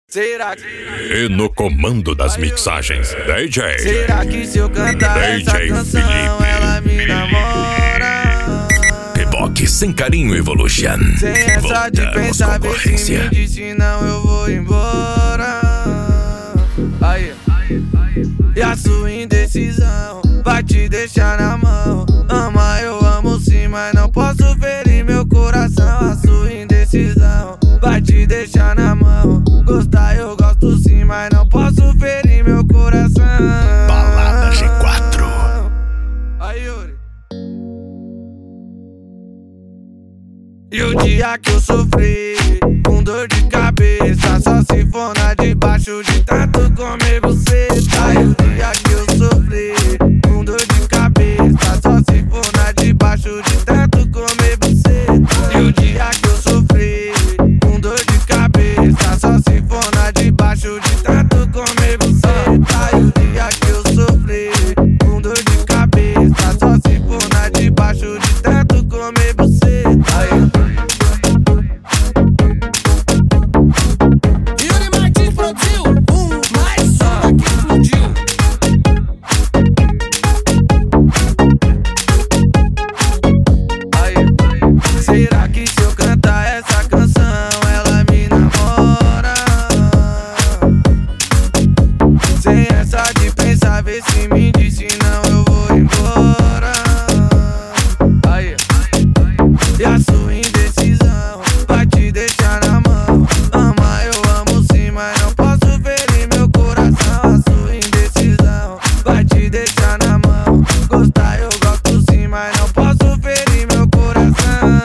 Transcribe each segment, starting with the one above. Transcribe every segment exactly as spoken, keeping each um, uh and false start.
Será que... E no comando das mixagens, D J Será que se eu cantar D J essa canção Felipe. ela me namora? Reboque sem carinho Evolution. Sem essa de Voltamos pensar, vê se concorrência. me diz, senão eu vou embora. Aí. E a sua indecisão vai te deixar na mão. Ama, eu amo sim, mas não posso ferir meu coração. A sua indecisão vai te deixar na mão. Gostar eu gosto sim, mas não posso ferir meu coração. Balada G quatro. Aí, Yuri. E o dia que eu sofri com dor de cabeça, só se for na debaixo de tanto comer você. Tá, e o dia que eu sofri com dor de cabeça, só se for na debaixo de tanto comer você. E o dia que eu sofri com dor de cabeça, só se for na debaixo de tanto comer você. Tá, e o dia que eu sofri com dor de cabeça, só se for na debaixo de tanto comer você. Aí. Será que se eu cantar essa canção ela me namora? Sem essa de pensar, vê se me diz, senão eu vou embora. Aí. E a sua indecisão vai te deixar na mão. Ama, eu amo sim, mas não posso ferir meu coração. A sua indecisão vai te deixar na mão. Gostar eu gosto sim, mas não posso ferir meu coração.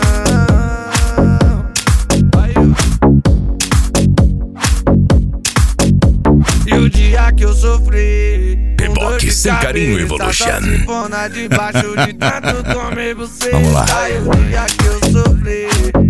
E o dia que eu sofri com dor Reboque de sem carinho cabeça, Evolution. só se for na debaixo de tanto comer você. Vamos lá. Aí o dia que eu sofri